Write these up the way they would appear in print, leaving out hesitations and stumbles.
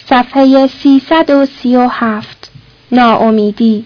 صفحه 337. ناامیدی.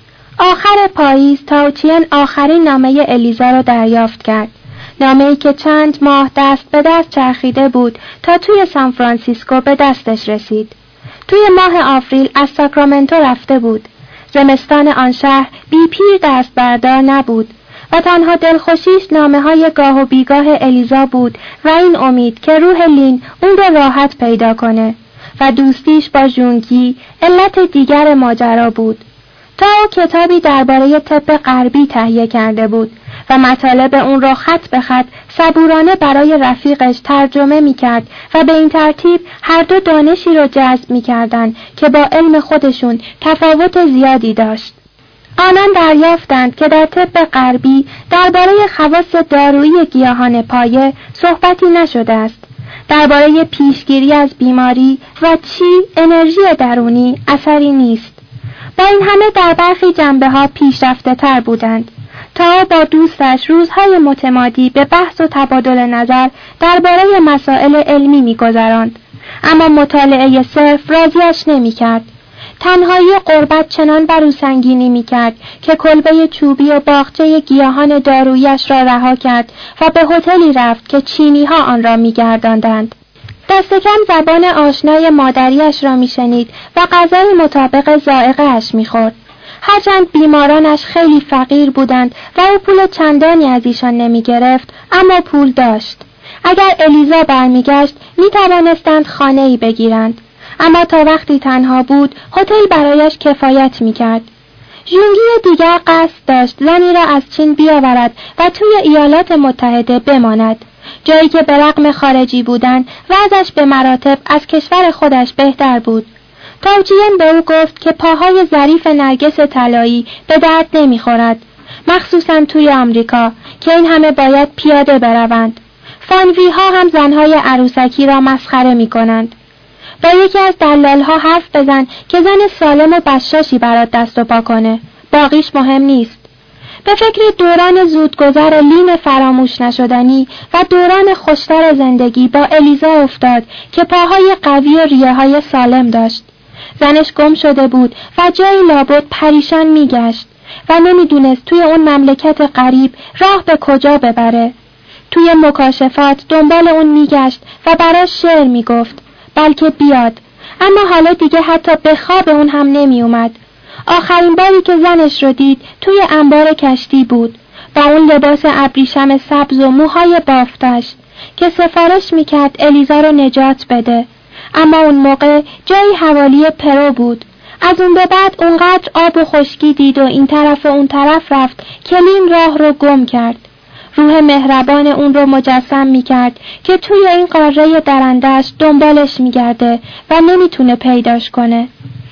آخر پاییز تاوچین آخرین نامه الیزا را دریافت کرد. نامه‌ای که چند ماه دست به دست چرخیده بود تا توی سان فرانسیسکو به دستش رسید. توی ماه آوریل از ساکرامنتو رفته بود. زمستان آن شهر بی پیر دست بردار نبود و تنها دلخوشیش نامه‌های گاه و بیگاه الیزا بود و این امید که روح لین اون رو راحت پیدا کنه و دوستیش با ژونگی علت دیگر ماجرا بود. تا او کتابی درباره طب غربی تهیه کرده بود و مطالب اون را خط به خط صبورانه برای رفیقش ترجمه می‌کرد و به این ترتیب هر دو دانشی را جذب می‌کردند که با علم خودشون تفاوت زیادی داشت. آنان دریافتند که در طب غربی درباره خواص دارویی گیاهان پایه صحبتی نشده است. درباره پیشگیری از بیماری و انرژی درونی اثری نیست. با این همه در برخی جنبه‌ها پیشرفته تر بودند. تا با دوستش روزهای متمادی به بحث و تبادل نظر درباره مسائل علمی می‌گذراند، اما مطالعه صرف راضیش نمی‌کرد. تنهایی و غربت چنان بر او سنگینی می‌کرد که کلبه چوبی و باغچه گیاهان دارویی‌اش را رها کرد و به هتلی رفت که چینی‌ها آن را می‌گرداندند. دست کم زبان آشنای مادریش را می‌شنید و غذای مطابق ذائقه‌اش می‌خورد. هرچند بیمارانش خیلی فقیر بودند و او پول چندانی از ایشان نمی‌گرفت، اما پول داشت. اگر الیزا برمیگشت می‌توانستند خانه‌ای بگیرند، اما تا وقتی تنها بود هتل برایش کفایت می‌کرد. ژونگی دیگر قصد داشت زنی را از چین بیاورد و توی ایالات متحده بماند، جایی که به رغم خارجی بودن وضعش به مراتب از کشور خودش بهتر بود. تاوچین به او گفت که پاهای ظریف نرگس طلایی به درد نمیخورد، مخصوصاً توی آمریکا که این همه باید پیاده بروند. فانوی ها هم زنهای عروسکی را مسخره می کنند. با یکی از دلالها حرف بزن که زن سالم و بشاشی برات دست و پا کنه، باقیش مهم نیست. به فکر دوران زودگذر لین فراموش نشدنی و دوران خوشتر زندگی با الیزا افتاد که پاهای قوی و ریه‌های سالم داشت. زنش گم شده بود و جایی لابد پریشان میگشت و نمیدونست توی اون مملکت غریب راه به کجا ببره. توی مکاشفات دنبال اون میگشت و براش شعر میگفت بلکه بیاد، اما حالا دیگه حتی به خواب اون هم نمیومد. آخرین باری که زنش رو دید توی انبار کشتی بود با اون لباس ابریشم سبز و موهای بافتش که سفارش میکرد الیزا رو نجات بده، اما اون موقع جایی حوالی پرو بود. از اون به بعد اونقدر آب و خشکی دید و این طرف و اون طرف رفت که لین راه رو گم کرد. روح مهربان اون رو مجسم میکرد که توی این قاره درنده‌اش دنبالش میگرده و نمیتونه پیداش کنه.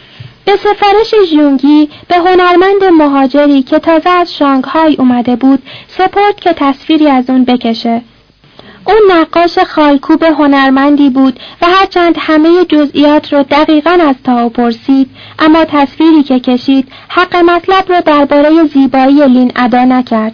به سفارش ژونگی به هنرمند مهاجری که تازه از شانگهای اومده بود سپرد که تصویری از اون بکشه. اون نقاش خالکوب هنرمندی بود و هرچند همه جزئیات رو دقیقاً از تائو پرسید، اما تصویری که کشید حق مطلب رو درباره زیبایی لین ادا نکرد.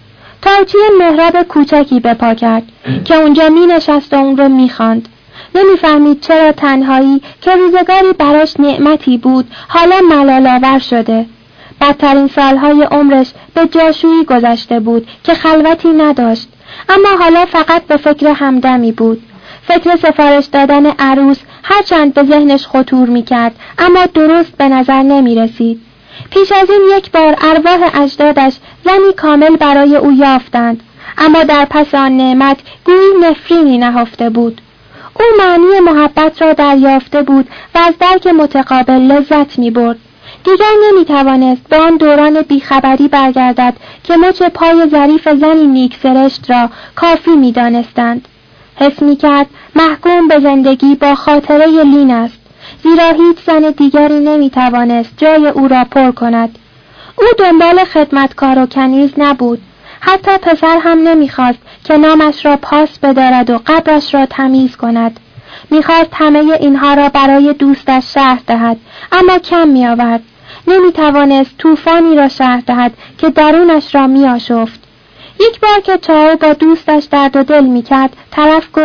تاوچین محراب کوچکی به پا کرد که اونجا می نشست و اون رو می خواند. نمیفهمید چرا تنهایی که روزگاری براش نعمتی بود حالا ملال‌آور شده. بدترین سالهای عمرش به جاشویی گذشته بود که خلوتی نداشت، اما حالا فقط به فکر همدمی بود. فکر سفارش دادن عروس هرچند به ذهنش خطور می‌کرد، اما درست به نظر نمی‌رسید. پیش از این یک بار ارواح اجدادش زنی کامل برای او یافتند، اما در پس آن نعمت گویی نفرینی نهفته بود. او معنی محبت را دریافته بود و از درک متقابل لذت می‌برد. دیگر نمی‌توانست به آن دوران بیخبری برگردد که مچ پای ظریف زنی نیک سرشت را کافی می‌دانستند. حس می‌کرد محکوم به زندگی با خاطره لین است، زیرا هیچ زن دیگری نمی‌توانست جای او را پر کند. او دنبال خدمتکار و کنیز نبود، حتی پسر هم نمی‌خواست که نامش را پاس بدارد و قبرش را تمیز کند. می‌خواست همه اینها را برای دوستش شرح دهد، اما کم می‌آورد. نمی‌توانست طوفانی را شرح دهد که درونش را می‌آشفت. یک بار که تائو با دوستش درد و دل می‌کرد، طرف گفت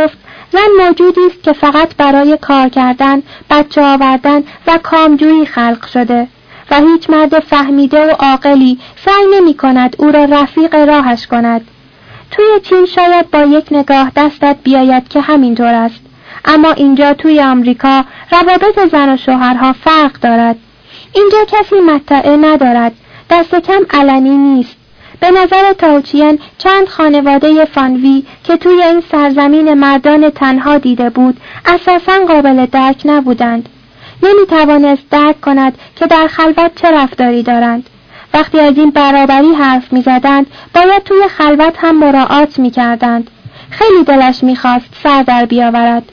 زن موجودی است که فقط برای کار کردن، بچه آوردن و کامجویی خلق شده و هیچ مرد فهمیده و عاقلی سعی نمی کند او را رفیق راهش کند. توی چین شاید با یک نگاه دستت بیاید که همینطور است، اما اینجا توی آمریکا روابط زن و شوهرها فرق دارد. اینجا کسی مطلع ندارد، دست کم علنی نیست. به نظر تاوچین چند خانواده فانوی که توی این سرزمین مردان تنها دیده بود اساساً قابل درک نبودند. نمی توانست درک کند که در خلوت چه رفتاری دارند. وقتی از این برابری حرف می زدند باید توی خلوت هم مراعات می کردند. خیلی دلش می خواست سر در بیاورد.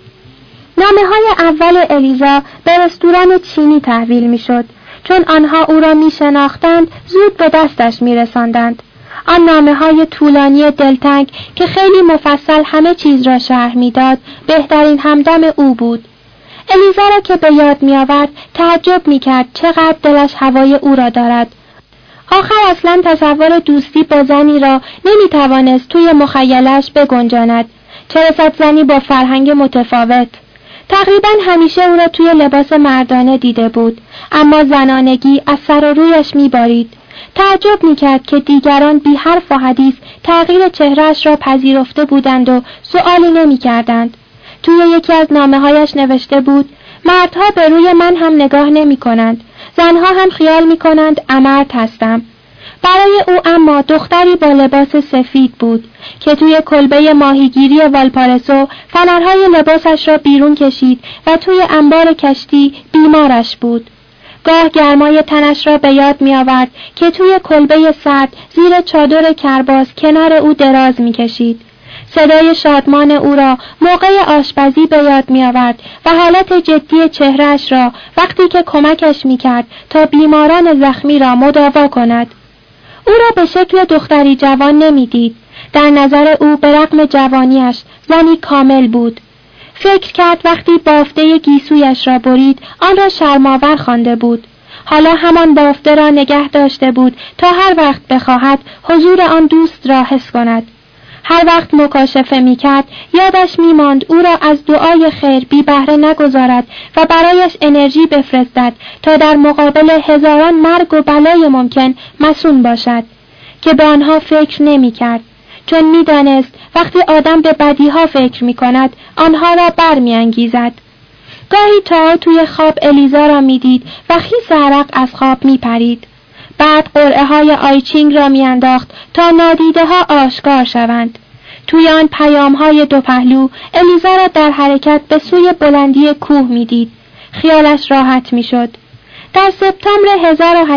نامه‌های اول الیزا به رستوران چینی تحویل می شد. چون آنها او را می شناختند زود به دستش می رساندند. آن نامه‌های طولانی دلتنگ که خیلی مفصل همه چیز را شرح می‌داد، بهترین همدم او بود. الیزا را که به یاد می‌آورد تعجب می‌کرد چقدر دلش هوای او را دارد. آخر اصلاً تصور دوستی با زنی را نمی‌توانست توی مخیلش بگنجاند، چه رسد زنی با فرهنگ متفاوت. تقریباً همیشه او را توی لباس مردانه دیده بود، اما زنانگی از سر و رویش می‌بارید. تعجب می‌کرد که دیگران بی حرف و حدیث تغییر چهرهش را پذیرفته بودند و سؤالی نمی‌کردند. توی یکی از نامه‌هایش نوشته بود: مردها به روی من هم نگاه نمی‌کنند، زنها هم خیال می‌کنند امرد هستم. برای او اما دختری با لباس سفید بود که توی کلبه ماهیگیری والپارسو فنرهای لباسش را بیرون کشید و توی انبار کشتی بیمارش بود. گاه گرمای تنش را به یاد می آورد که توی کلبه سرد زیر چادر کرباس کنار او دراز می کشید. صدای شادمان او را موقع آشپزی به یاد می آورد و حالت جدی چهرهش را وقتی که کمکش می کرد تا بیماران زخمی را مداوا کند. او را به شکل دختری جوان نمی دید. در نظر او به رغم جوانیش زنی کامل بود. فکر کرد وقتی بافته گیسویش را برید آن را شرم‌آور خوانده بود. حالا همان بافته را نگه داشته بود تا هر وقت بخواهد حضور آن دوست را حس کند. هر وقت مکاشفه می‌کرد یادش می‌ماند او را از دعای خیر بی بهره نگذارد و برایش انرژی بفرستد تا در مقابل هزاران مرگ و بلای ممکن مصون باشد که به آنها فکر نمی‌کرد، چون می‌دانست وقتی آدم به بدیها فکر می‌کند آنها را برمی‌انگیزد. گاهی تا توی خواب الیزا را می‌دید و خیس عرق از خواب می‌پرید. بعد قرعه‌های آیچینگ را می‌انداخت تا نادیده‌ها آشکار شوند. توی آن پیام‌های دو پهلو الیزا را در حرکت به سوی بلندی کوه می‌دید. خیالش راحت می‌شد. در سپتامبر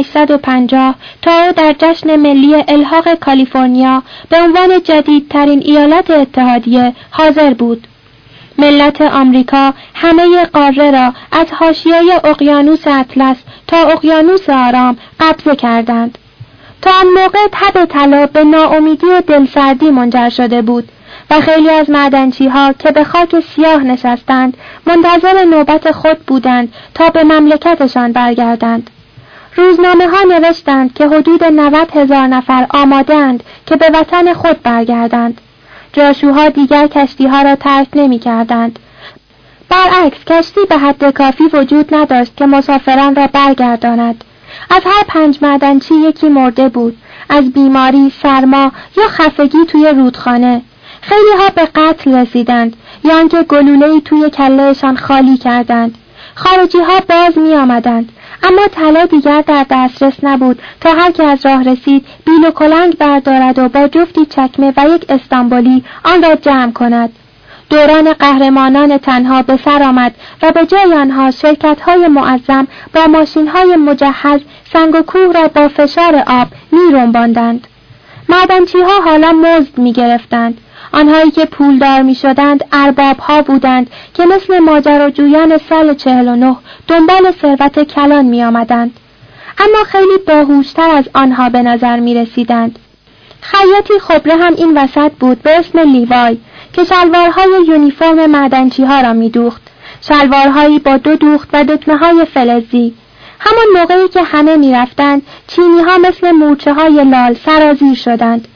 1850 تائو در جشن ملی الحاق کالیفرنیا به عنوان جدیدترین ایالت اتحادیه حاضر بود. ملت آمریکا همه قاره را از حاشیه اقیانوس اطلس تا اقیانوس آرام قبضه کردند. تا آن موقع تب طلا به ناامیدی و دلسردی منجر شده بود و خیلی از معدنچی‌ها که به خاک سیاه نشستند منتظر نوبت خود بودند تا به مملکتشان برگردند. روزنامه‌ها نوشتند که حدود 90,000 نفر آماده‌اند که به وطن خود برگردند. جاشوها دیگر کشتی‌ها را ترک نمی‌کردند. برعکس کشتی به حد کافی وجود نداشت که مسافران را برگرداند. از هر 5 معدنچی یکی مرده بود، از بیماری، سرما یا خفگی توی رودخانه. خیلی‌ها به قتل رسیدند یا آنکه گلوله‌ای توی کله‌شان خالی کردند. خارجی‌ها باز می‌آمدند، اما طلا دیگر در دسترس نبود تا هر که از راه رسید بیل و کلنگ بردارد و با جفتی چکمه و یک استانبولی آن را جمع کند. دوران قهرمانان تنها به سر آمد و به جای آنها شرکت‌های معظم با ماشین‌های مجهز سنگ و کوه را با فشار آب می‌رنباندند. معدنچی‌ها حالا مزد می‌گرفتند. آنهایی که پولدار می‌شدند ارباب‌ها بودند که مثل ماجراجویان سال 49 دنبال ثروت کلان می‌آمدند، اما خیلی باهوش‌تر از آنها به نظر می‌رسیدند. خیاطی خبره هم این وسط بود به اسم لیوای که شلوارهای یونیفرم معدنچی‌ها را می‌دوخت، شلوارهایی با 2 دوخت و دکمه‌های فلزی. همان موقعی که همه می‌رفتند چینی‌ها مثل مورچه‌های لال سرازیر شدند.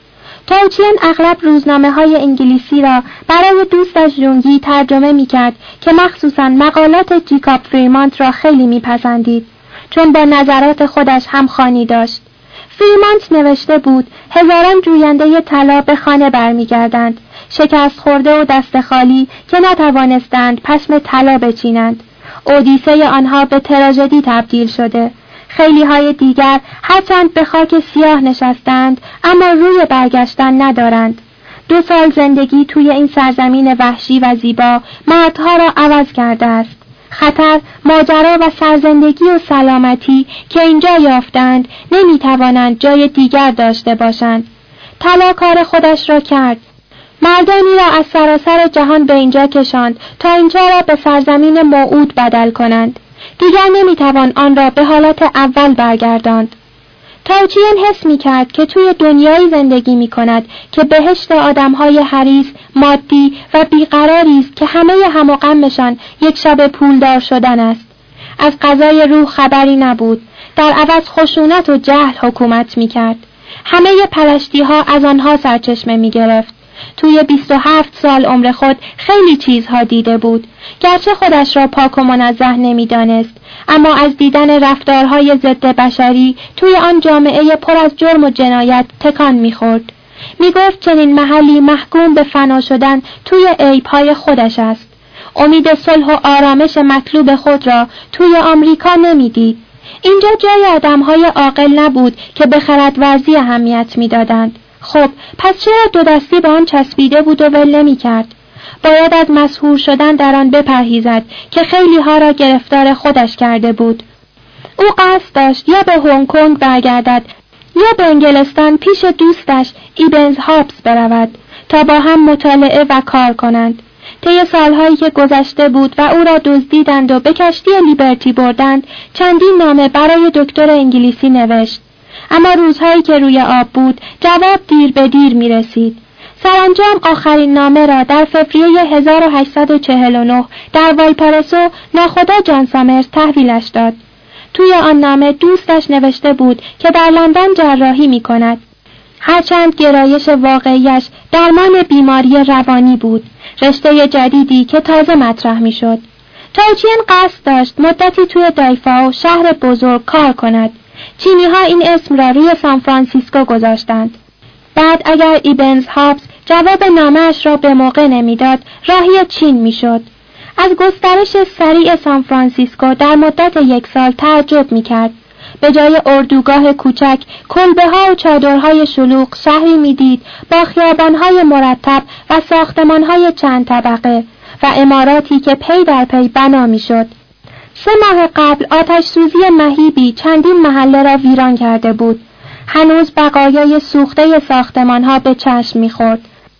تاوچین اغلب روزنامه‌های انگلیسی را برای دوستش جونگی ترجمه می‌کرد که مخصوصاً مقالات جیکاب فریمانت را خیلی می‌پسندید، چون با نظرات خودش همخوانی داشت. فریمانت نوشته بود هزاران جوینده طلا به خانه برمیگردند، شکست خورده و دست خالی که نتوانستند پشم طلا بچینند. اودیسه آنها به تراژدی تبدیل شده. خیلی های دیگر هرچند به خاک سیاه نشستند اما روی برگشتن ندارند. 2 سال زندگی توی این سرزمین وحشی و زیبا مردها را عوض کرده است. خطر، ماجرا و سرزندگی و سلامتی که اینجا یافتند نمیتوانند جای دیگر داشته باشند. طلا کار خودش را کرد. مردانی را از سراسر جهان به اینجا کشاند تا اینجا را به سرزمین موعود بدل کنند. دیگر نمیتوان آن را به حالت اول برگرداند. تاوچین حس میکرد که توی دنیایی زندگی میکند که بهشت آدمهای حریص، مادی و بیقراری است که همه هم و غمشان یک شب پولدار شدن است. از قضای روح خبری نبود. در عوض خشونت و جهل حکومت میکرد. همه پرشتی‌ها از آنها سرچشمه میگرفت. توی 27 سال عمر خود خیلی چیزها دیده بود. گرچه خودش را پاک و منزه نمی‌دانست، اما از دیدن رفتارهای ضد بشری توی آن جامعه پر از جرم و جنایت تکان می‌خورد. می‌گفت چنین محلی محکوم به فنا شدن توی عیب‌های خودش است. امید صلح و آرامش مطلوب خود را توی آمریکا نمی‌دید. اینجا جای آدم‌های عاقل نبود که به خردورزی اهمیت می‌دادند. خب پس چرا 2 دستی به آن چسبیده بود و ول نمی‌کرد؟ باید از مسحور شدن در آن بپرهیزد که خیلی ها را گرفتار خودش کرده بود. او قصد داشت یا به هنگ کنگ برگردد یا به انگلستان پیش دوستش ایبنز هابز برود تا با هم مطالعه و کار کنند. طی سالهایی که گذشته بود و او را دزدیدند و به کشتی لیبرتی بردند، چندین نامه برای دکتر انگلیسی نوشت. اما روزهایی که روی آب بود جواب دیر به دیر می رسید. سرانجام آخرین نامه را در فوریه 1849 در والپارائیسو ناخدا جان سامرز تحویلش داد. توی آن نامه دوستش نوشته بود که در لندن جراحی می کند. هرچند گرایش واقعیش درمان بیماری روانی بود، رشته جدیدی که تازه مطرح می شد. تاوچین قصد داشت مدتی توی دایفاو شهر بزرگ کار کند. چینی‌ها این اسم را روی سان فرانسیسکو گذاشتند. بعد اگر ایبنز هابز جواب نامه‌اش را به موقع نمیداد، راهی چین میشد. از گسترش سریع سان فرانسیسکو در مدت 1 سال تعجب میکرد. به جای اردوگاه کوچک، کلبه‌ها و چادرهای شلوغ شهری میدید با خیابان‌های مرتب و ساختمان‌های چند طبقه و عماراتی که پی در پی بنا میشد. 3 ماه قبل آتش سوزی مهیبی چندین محله را ویران کرده بود. هنوز بقایای سوخته ساختمان‌ها به چشم می‌خورد.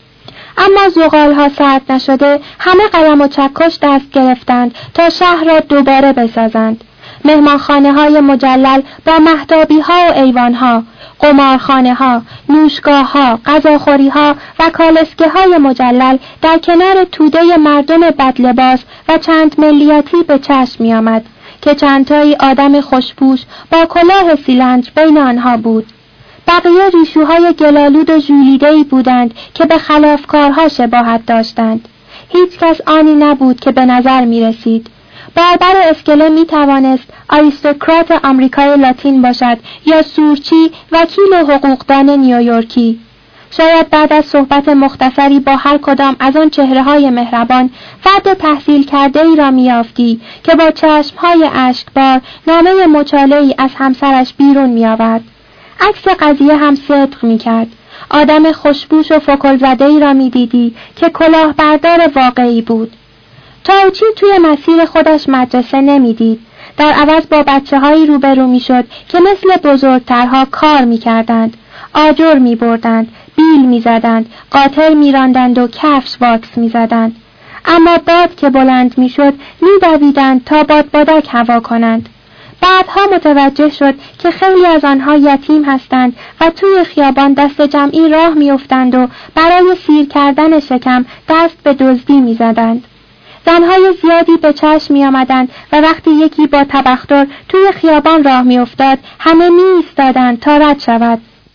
اما زغال‌ها سرد نشده همه قلم و چکش دست گرفتند تا شهر را دوباره بسازند. مهمانخانه‌های مجلل با مهتابی‌ها و ایوان‌ها، قمارخانه‌ها، نوشگاه‌ها، غذاخوری‌ها و کالسکه‌های مجلل در کنار توده مردم بدلباس و چند ملیتی به چشم می‌آمد که چندتایی آدم خوشپوش با کلاه سیلندر بین آنها بود. بقیه ریشوهای گلالود و ژولیده‌ای بودند که به خلافکارها شباهت داشتند. هیچ کس آنی نبود که به نظر می رسید. باربر اسکله می توانست آریستوکرات آمریکای لاتین باشد یا سورچی وکیل حقوقدان نیویورکی. شاید بعد از صحبت مختصری با هر کدام از آن چهره‌های مهربان فرد تحصیل کرده ای را می‌یافتی که با چشم‌های اشکبار نامه مچاله‌ای از همسرش بیرون می‌آورد. عکس قضیه هم صدق می‌کرد. آدم خوشبوش و فکل‌زده‌ای را می‌دیدی که کلاهبردار واقعی بود. تاوچی توی مسیر خودش مدرسه نمی‌دید. در عوض با بچه‌هایی روبرو می‌شد که مثل بزرگترها کار می‌کردند. آجر می‌بردند، بیل می‌زدند، قاطر می‌راندند و کفش واکس می‌زدند. اما باد که بلند می‌شد می‌دویدند تا بادبادک هوا کنند. بعدها متوجه شد که خیلی از آنها یتیم هستند و توی خیابان دست جمعی راه می‌افتند و برای سیر کردن شکم دست به دزدی می‌زدند. زنهای زیادی به چشم می‌آمدند و وقتی یکی با تبختر توی خیابان راه می‌افتاد همه می‌ایستادند تا رد شود.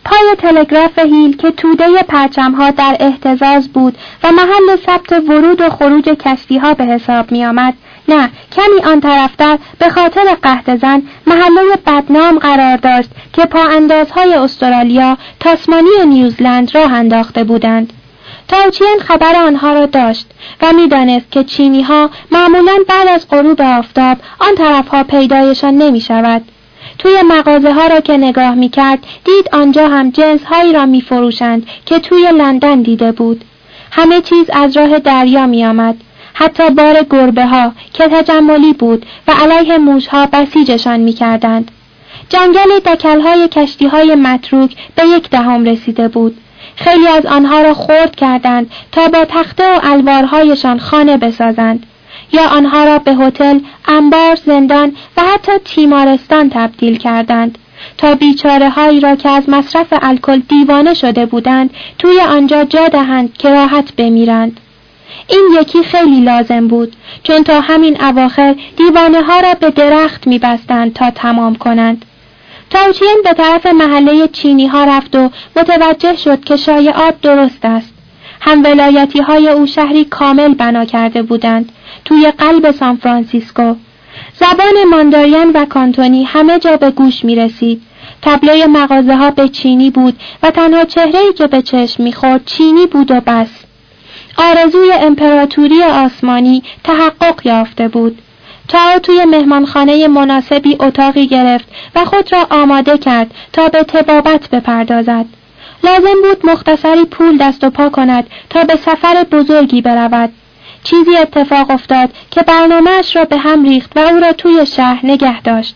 پای تلگراف هیل که توده پرچم‌ها در اهتزاز بود و محل ثبت ورود و خروج کشتی‌ها به حساب می‌آمد، نه، کمی آن طرفتر به خاطر قحط محله بدنام قرار داشت که پااندازهای استرالیا، تاسمانی و نیوزلند راه انداخته بودند. تاوچین خبر آنها را داشت و می‌دانست که چینی‌ها معمولاً بعد از غروب آفتاب آن طرفها پیدایشان نمی‌شود. توی مغازه‌ها را که نگاه می‌کرد دید آنجا هم جنس‌هایی را می‌فروشند که توی لندن دیده بود. همه چیز از راه دریا می‌آمد، حتی بار گربه‌ها که تجملی بود و علیه موش‌ها بسیجشان می‌کردند. جنگل دکل‌های کشتی‌های متروک به 1/10 رسیده بود. خیلی از آنها را خرد کردند تا با تخته و الوارهایشان خانه بسازند، یا آنها را به هتل، انبار، زندان و حتی تیمارستان تبدیل کردند تا بیچاره‌هایی را که از مصرف الکل دیوانه شده بودند توی آنجا جا دهند که راحت بمیرند. این یکی خیلی لازم بود، چون تا همین اواخر دیوانه‌ها را به درخت می‌بستند تا تمام کنند. تاوچین به طرف محله چینی‌ها رفت و متوجه شد که شایعات درست است. هم ولایتی‌های او شهری کامل بنا کرده بودند توی قلب سان فرانسیسکو. زبان ماندارین و کانتونی همه جا به گوش می رسید. تابلوی مغازه‌ها به چینی بود و تنها چهره‌ای که به چشم می‌خورد چینی بود و بس. آرزوی امپراتوری آسمانی تحقق یافته بود. تا توی مهمانخانه مناسبی اتاقی گرفت و خود را آماده کرد تا به طبابت بپردازد. لازم بود مختصری پول دست و پا کند تا به سفر بزرگی برود. چیزی اتفاق افتاد که برنامه‌اش را به هم ریخت و او را توی شهر نگه داشت.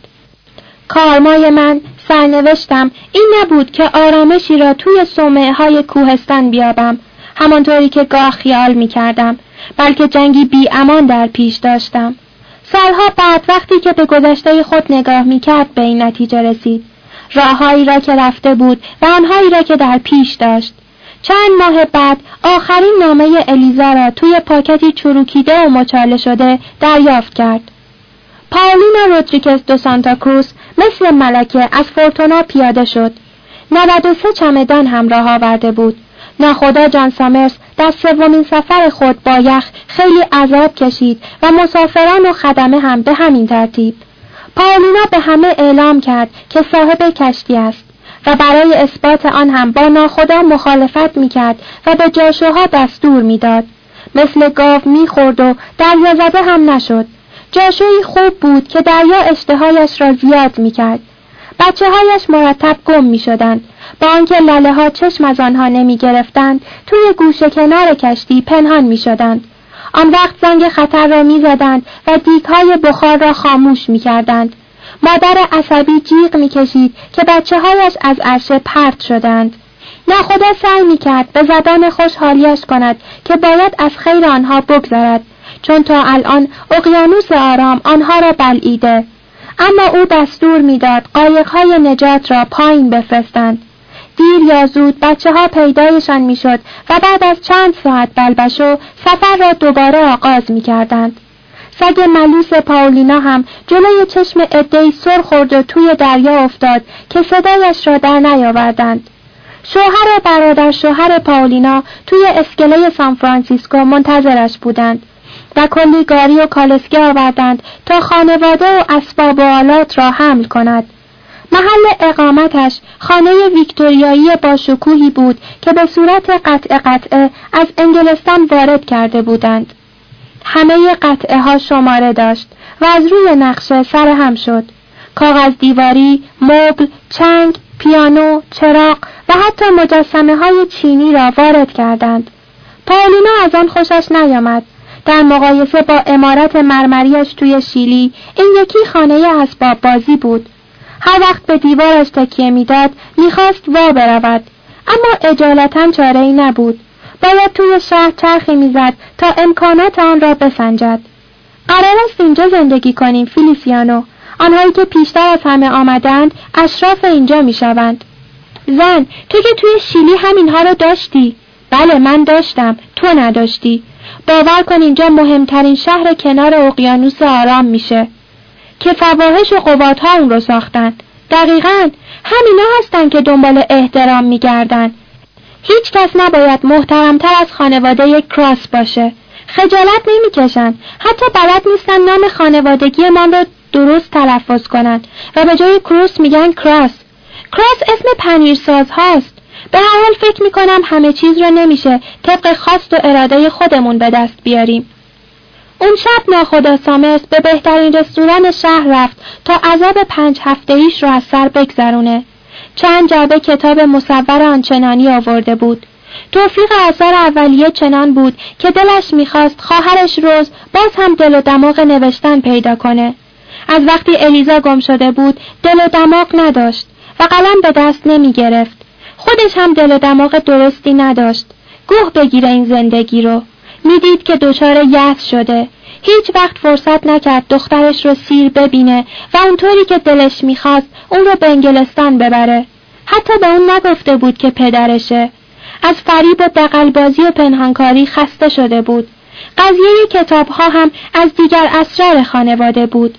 کارمای من، سرنوشتم این نبود که آرامشی را توی صومعه‌های کوهستان بیابم، همانطوری که گاه خیال می‌کردم، بلکه جنگی بی امان در پیش داشتم. سالها بعد وقتی که به گذشته خود نگاه می‌کرد به این نتیجه رسید. راههایی را که رفته بود و آنهایی را که در پیش داشت. چند ماه بعد آخرین نامه الیزا را توی پاکتی چروکیده و مچاله شده دریافت کرد. پائولینا رودریگز دو سانتا کروز مثل ملکه از فورتونا پیاده شد. 93 چمدان همراه آورده بود. ناخدا جان سامرز در سومین سفر خود با یخ خیلی عذاب کشید و مسافران و خدمه هم به همین ترتیب. پائولینا به همه اعلام کرد که صاحب کشتی است و برای اثبات آن هم با ناخدا مخالفت میکرد و به جاشوها دستور میداد. مثل گاو میخورد و دریا زده هم نشد. جاشویی خوب بود که دریا اشتهایش را زیاد میکرد. بچه‌هایش مرتب گم میشدند. با آنکه لله ها چشم از آنها نمی گرفتند، توی گوشه کنار کشتی پنهان می شدند. آن وقت زنگ خطر را می زدند و دیگ‌های بخار را خاموش می کردند. مادر عصبی جیغ می کشید که بچه‌هایش از عرشه پرت شدند. ناخدا سعی می کرد به زبان خوش حالیش کند که باید از خیر آنها بگذرد، چون تا الان اقیانوس آرام آنها را بلعیده. اما او دستور میداد قایق‌های نجات را پایین بفرستند. دیر یا زود بچه‌ها پیدایشان میشد و بعد از چند ساعت بلبشو سفر را دوباره آغاز می‌کردند. سگ ملوس پائولینا هم جلوی چشم عده‌ای سر خورد و توی دریا افتاد که صدایش را در نیاوردند. شوهر و برادر شوهر پائولینا توی اسکله سان فرانسیسکو منتظرش بودند و کلی گاری و کالسکه آوردند تا خانواده و اسباب و آلات را حمل کند. محل اقامتش خانه ویکتوریایی با شکوهی بود که به صورت قطعه از انگلستان وارد کرده بودند. همه قطعه ها شماره داشت و از روی نقشه سرهم شد. کاغذ دیواری، مبل، چنگ، پیانو، چراغ و حتی مجسمه های چینی را وارد کردند. پائولینا از آن خوشش نیامد. در مقایسه با عمارت مرمریش توی شیلی، این یکی خانه اسباب بازی بود. هر وقت به دیوارش تکیه میداد میخواست وا برود، اما اجالتا چاره‌ای نبود. باید توی شهر چرخی میزد تا امکانات آن را بسنجد. قرار است اینجا زندگی کنیم فلیسیانو. آنهایی که پیشتر از همه آمدند اشراف اینجا میشوند. زن، تو که توی شیلی همینها رو داشتی؟ بله من داشتم، تو نداشتی. باور کن اینجا مهمترین شهر کنار اقیانوس آرام میشه که فواحش و قباط‌ها اون رو ساختن. دقیقاً همینا هستن که دنبال احترام میگردن. هیچ کس نباید محترمتر از خانواده کراس باشه. خجالت نمیکشن، حتی بلد نیستن نام خانوادگی من رو درست تلفظ کنن و به جای کروس میگن کراس. کراس اسم پنیرساز هاست. به هر حال فکر میکنم همه چیز رو نمیشه طبق خواست و اراده خودمون به دست بیاریم. اون شب ناخدا سامرس به بهترین رستوران شهر رفت تا عذاب 5 هفته‌ایش رو از سر بگذرونه. چند جعبه کتاب مصور آنچنانی آورده بود. توفیق آثار اولیه چنان بود که دلش میخواست خواهرش روز باز هم دل و دماغ نوشتن پیدا کنه. از وقتی الیزا گم شده بود دل و دماغ نداشت و قلم به دست نمی گرفت. خودش هم دل و دماغ درستی نداشت. گوه بگیره این زندگی رو. میدید که دچار یأس شده. هیچ وقت فرصت نکرد دخترش رو سیر ببینه و اونطوری که دلش میخواست اون رو به انگلستان ببره. حتی به اون نگفته بود که پدرشه. از فریب و دغل‌بازی و پنهانکاری خسته شده بود. قضیه کتاب‌ها هم از دیگر اسرار خانواده بود.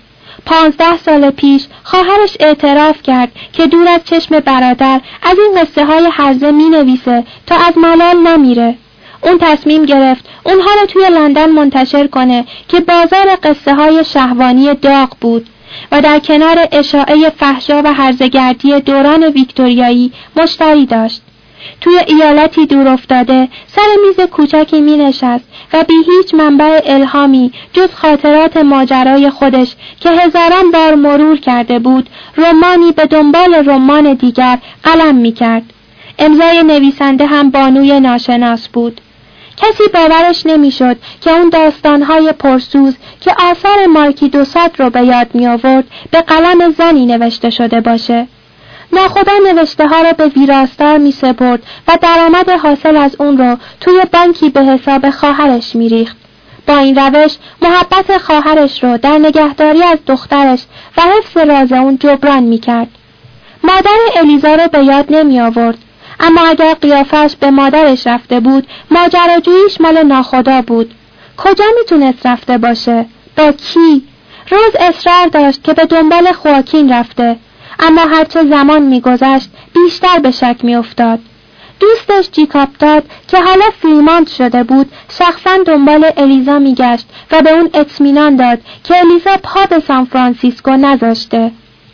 15 سال پیش خواهرش اعتراف کرد که دور از چشم برادر از این قصه های هرزه می نویسه تا از ملال نمیره. اون تصمیم گرفت اونها رو توی لندن منتشر کنه که بازار قصه های شهوانی داغ بود و در کنار اشاعه فحشا و هرزگردی دوران ویکتوریایی مشتری داشت. توی ایالتی دور افتاده سر میز کوچکی می نشست و بی هیچ منبع الهامی جز خاطرات ماجرای خودش که هزاران بار مرور کرده بود رمانی به دنبال رمان دیگر قلم می کرد. امضای نویسنده هم بانوی ناشناس بود. کسی باورش نمی شد که اون داستانهای پرسوز که آثار مارکی دوسات رو به یاد می آورد به قلم زنی نوشته شده باشه. ناخدا نوشته ها را به ویراستار می سپرد و درآمد حاصل از اون رو توی بانکی به حساب خواهرش می ریخت. با این روش محبت خواهرش رو در نگهداری از دخترش و حفظ راز اون جبران می کرد. مادر الیزا رو به یاد نمی آورد، اما اگر قیافش به مادرش رفته بود ماجراجوییش مال ناخدا بود. کجا می تونست رفته باشه؟ با کی؟ روز اصرار داشت که به دنبال خواکین رفته، اما هرچه زمان می‌گذشت بیشتر به شک می‌افتاد. دوستش جیکابتاد که حالا فریمانت شده بود شخصاً دنبال الیزا می‌گشت و به اون اطمینان داد که الیزا پا به سان فرانسیسکو نذاشته.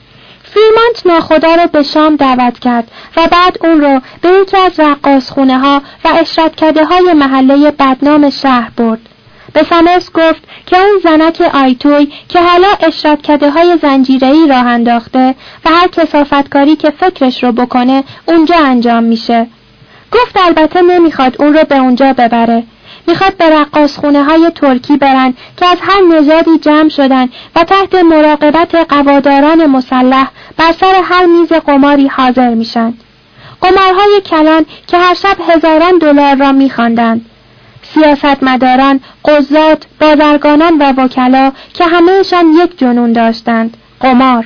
فریمانت ناخدا رو به شام دعوت کرد و بعد اون رو به یکی از رقاصخونه‌ها و اشرتکده‌های محله بدنام شهر برد. به سامرس گفت که اون زنک آیتوی که حالا اشرتکده‌های زنجیره‌ای راه انداخته و هر کثافتکاری که فکرش رو بکنه اونجا انجام میشه. گفت البته نمیخواد اون رو به اونجا ببره. میخواد به رقاصخونه‌های ترکی برن که از هر نژادی جمع شدن و تحت مراقبت قواداران مسلح بر سر هر میز قماری حاضر میشن. قمارهای کلان که هر شب هزاران دلار را میخواندند. سیاستمداران، قضات، بازرگانان و وکلا که همهشان یک جنون داشتند، قمار.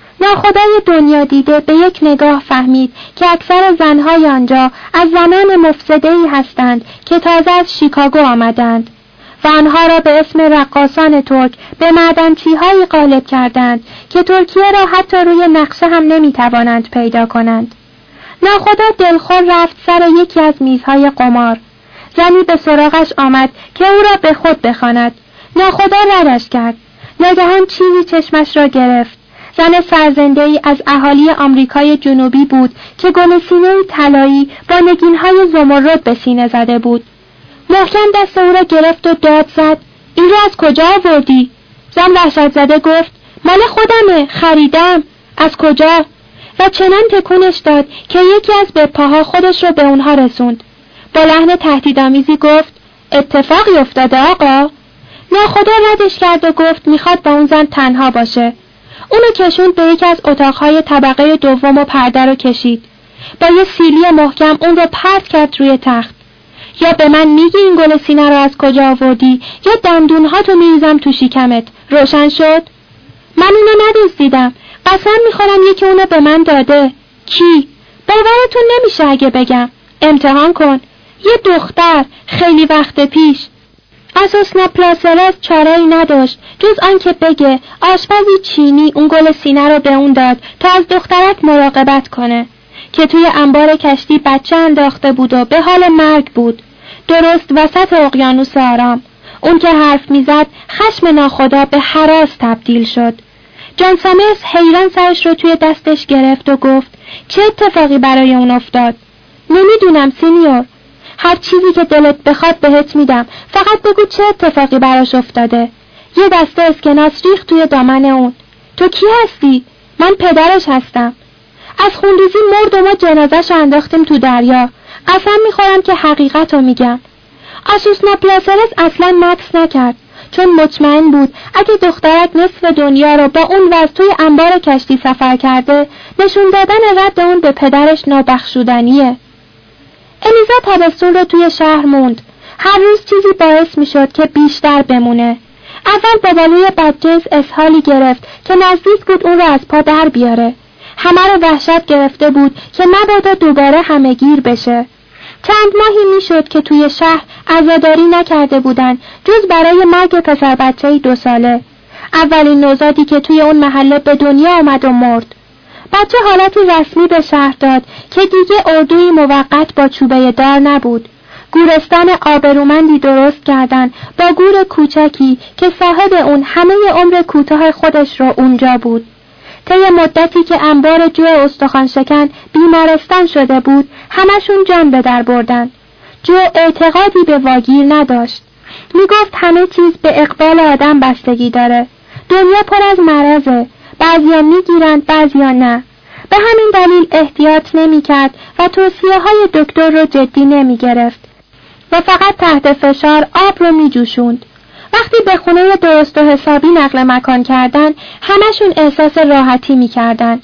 ناخدای دنیا دیده به یک نگاه فهمید که اکثر زنهای آنجا از زنان مفسده‌ای هستند که تازه از شیکاگو آمدند و آنها را به اسم رقاصان ترک به معدنچی‌هایی غالب کردند که ترکیه را حتی روی نقشه هم نمی‌توانند پیدا کنند. ناخدا دلخور رفت سر یکی از میزهای قمار. زنی به سراغش آمد که او را به خود بخواند. ناخدا ردش کرد. ناگهان چیزی چشمش را گرفت. زن سرزنده‌ای از اهالی آمریکای جنوبی بود که گلسینه‌ای طلایی با نگین‌های زمرد به سینه زده بود. محکم دست او را گرفت و داد زد: این را از کجا آوردی؟ زن وحشت زده گفت: مال خودمه، خریدم. از کجا؟ و چنان تکونش داد که یکی از بپاها خودش را به اونها رسوند. با لحن تهدیدآمیزی گفت: اتفاقی افتاده آقا؟ ناخدا ردش کرد و گفت میخواد با اون زن تنها باشه. اونو کشوند به یکی از اتاقهای طبقه دوم و پرده رو کشید. با یه سیلی محکم اون رو پرت کرد روی تخت. یا به من میگی این گل سینه رو از کجا آوردی یا دندونها تو میریزم تو شکمت. روشن شد؟ من اونو ندزدیدم. قسم میخورم یکی اونو به من داده. کی؟ باورتون نمیشه اگه بگم. امتحان کن. یه دختر خیلی وقت پیش. آسوسنا پلاسرس چاره‌ای نداشت جز آنکه بگه آشپزی چینی اون گل سینه رو به اون داد تا از دخترک مراقبت کنه که توی انبار کشتی بچه انداخته بود و به حال مرگ بود، درست وسط اقیانوس آرام. اون که حرف میزد خشم ناخدا به هراس تبدیل شد. جان سامرز حیران سرش رو توی دستش گرفت و گفت چه اتفاقی برای اون افتاد؟ نمیدونم سینیور، هر چیزی که دلت بخواد بهت میدم، فقط بگو چه اتفاقی براش افتاده. یه دسته اسکناس ریخت توی دامن اون. تو کی هستی؟ من پدرش هستم. از خونریزی مرد و ما جنازه‌شو انداختیم تو دریا. قسم میخورم که حقیقت رو میگم. آسوسنا پلاسرس اصلا مکث نکرد، چون مطمئن بود اگه دخترک نصف دنیا رو با اون وضع توی انبار کشتی سفر کرده، نشون دادن رد اون به پدرش نابخشودنیه. الیزا تابستون رو توی شهر موند. هر روز چیزی باعث میشد که بیشتر بمونه. اول بابالوی بدجنس اسهالی گرفت که نزدیک بود اون رو از پا در بیاره. همه رو وحشت گرفته بود که مبادا دوباره همه‌گیر بشه. چند ماهی میشد که توی شهر عزاداری نکرده بودن جز برای مرگ پسر بچه‌ای 2 ساله. اولین نوزادی که توی اون محله به دنیا آمد و مرد. بچه حالتی رسمی به شهر داد که دیگه اردوی موقت با چوبه دار نبود. گورستان آبرومندی درست کردن با گور کوچکی که صاحب اون همه عمر کوتاه خودش رو اونجا بود. طی مدتی که انبار جو استخوان شکن بیمارستان شده بود، همشون جان به در بردن. جو اعتقادی به واگیر نداشت. میگفت همه چیز به اقبال آدم بستگی داره. دنیا پر از مرضه. بعضیا میگیرند، بعضیا نه. به همین دلیل احتیاط نمی‌کرد و توصیه‌های دکتر رو جدی نمی‌گرفت و فقط تحت فشار آب رو می‌جوشوند. وقتی به خونه درست و حسابی نقل مکان کردن، همشون احساس راحتی می‌کردن.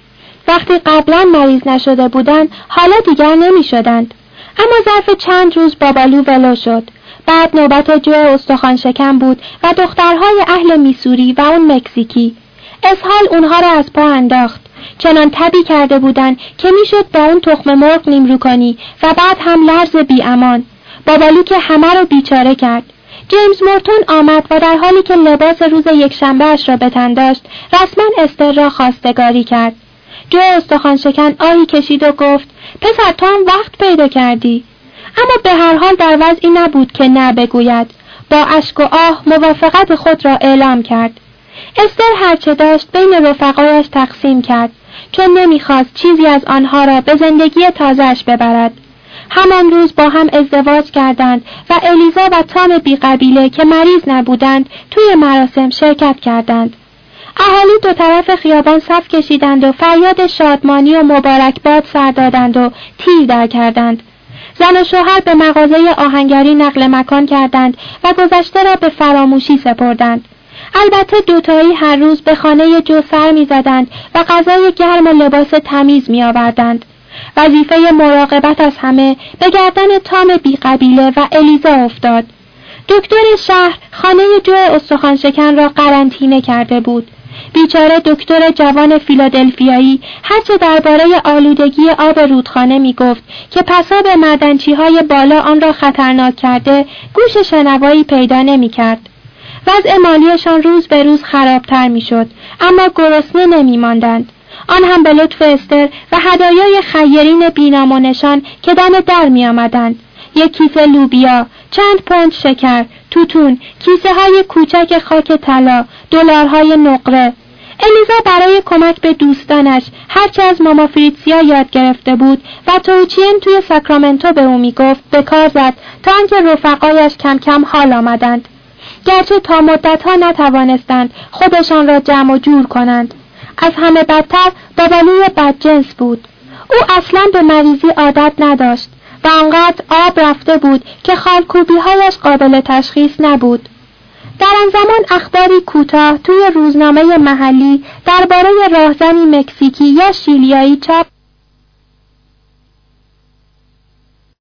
وقتی قبلا مریض نشده بودن، حالا دیگر نمی‌شدند. اما ظرف چند روز بابالو ولو شد. بعد نوبت جو استخوان شکن بود و دخترهای اهل میسوری و اون مکزیکی. اسهال اونها را از پا انداخت. چنان تبی کرده بودن که میشد با اون تخم مرغ نیمرو کنی و بعد هم لرز بی امان. بابالو که همه رو بیچاره کرد. جیمز مورتون آمد و در حالی که لباس روز یکشنبه اش را به تن داشت، رسما استر را خواستگاری کرد. جو استخوان شکن آهی کشید و گفت پسر تو هم وقت پیدا کردی. اما به هر حال در وضعی نبود که نه بگوید. با اشک و آه موافقت خود را اعلام کرد. استر هرچه داشت بین رفقایش تقسیم کرد، چون نمیخواست چیزی از آنها را به زندگی تازه‌اش ببرد. همان روز با هم ازدواج کردند و الیزا و تام بی قبیله که مریض نبودند توی مراسم شرکت کردند. اهالی 2 طرف خیابان صف کشیدند و فریاد شادمانی و مبارکباد سر دادند و تیر در کردند. زن و شوهر به مغازه آهنگری نقل مکان کردند و گذشته را به فراموشی سپردند. البته دوتایی هر روز به خانه جو سر می زدند و غذای گرم و لباس تمیز می آوردند. وظیفه مراقبت از همه به گردن تام بی قبیله و الیزا افتاد. دکتر شهر خانه جو استخوان شکن را قرنطینه کرده بود. بیچاره دکتر جوان فیلادلفیایی هرچه درباره آلودگی آب رودخانه می گفت که پساب معدنچی‌های بالا آن را خطرناک کرده، گوش شنوایی پیدا نمی کرد. وضع مالیشان روز به روز خرابتر می شد، اما گرسنه نمی ماندند. آن هم به لطف استر و هدایای خیرین بینام و نشان که دم در می آمدند. 1 کیسه لوبیا، چند پوند شکر، توتون، کیسه های کوچک خاک طلا، دلارهای نقره. الیزا برای کمک به دوستانش هرچه از ماما فریتسیا یاد گرفته بود و توچین توی ساکرامنتو به او می گفت به کار زد تا آنکه رفقایش کم کم حال آمدند. گرچه تا مدتها نتوانستند خودشان را جمع و جور کنند. از همه بدتر بابالوی بدجنس بود. او اصلاً به مریضی عادت نداشت و آنقدر آب رفته بود که خالکوبی‌هایش قابل تشخیص نبود. در آن زمان اخباری کوتاه توی روزنامه محلی درباره راهزنی مکزیکی یا شیلیایی چاپ